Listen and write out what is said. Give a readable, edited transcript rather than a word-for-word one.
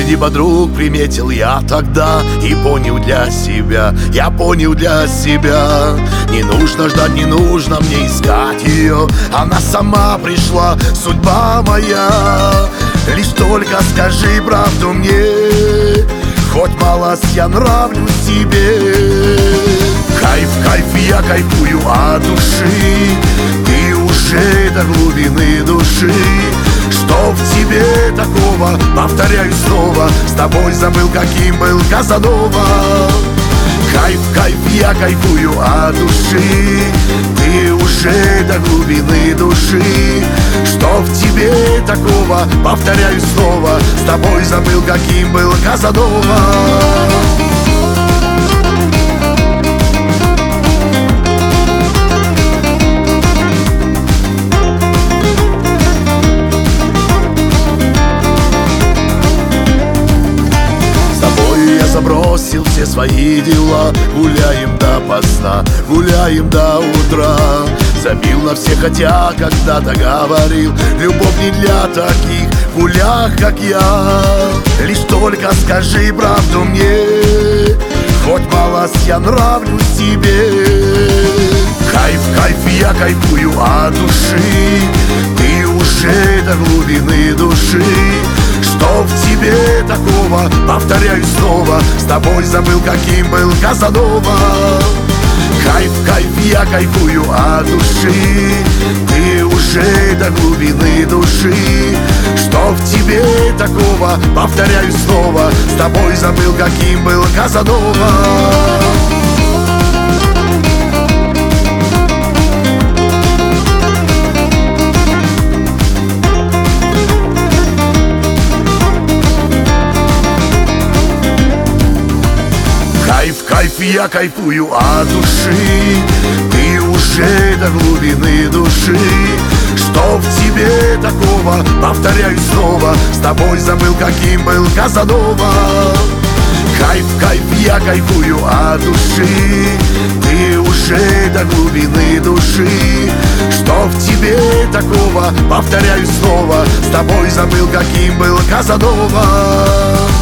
Среди подруг приметил я тогда и понял для себя, я понял для себя. Не нужно ждать, не нужно мне искать ее, она сама пришла, судьба моя. Лишь только скажи правду мне, хоть малость я нравлюсь тебе. Кайф, кайф, я кайфую от души, ты уже до глубины души. Что в тебе такого, повторяю снова, с тобой забыл, каким был Казанова. Кайф, кайф, я кайфую от души, ты уже до глубины души. Что в тебе такого, повторяю снова, с тобой забыл, каким был Казанова. Забросил все свои дела, гуляем допоздна, гуляем до утра. Забил на все, хотя когда-то говорил, любовь не для таких гулях, как я. Лишь только скажи правду мне, хоть малость я нравлюсь тебе. Кайф, кайф, я кайфую от души, ты уже до глубины души. Что в тебе такого, повторяю снова, с тобой забыл, каким был Казанова. Кайф, кайф, я кайфую от души, ты уже до глубины души. Что в тебе такого, повторяю снова, с тобой забыл, каким был Казанова. Кайф, кайф, я кайфую от души, ты уже до глубины души. Что в тебе такого, повторяю снова, с тобой забыл, каким был Казанова. Кайф, кайф, я кайфую от души, ты уже до глубины души. Что в тебе такого, повторяю снова, с тобой забыл, каким был Казанова.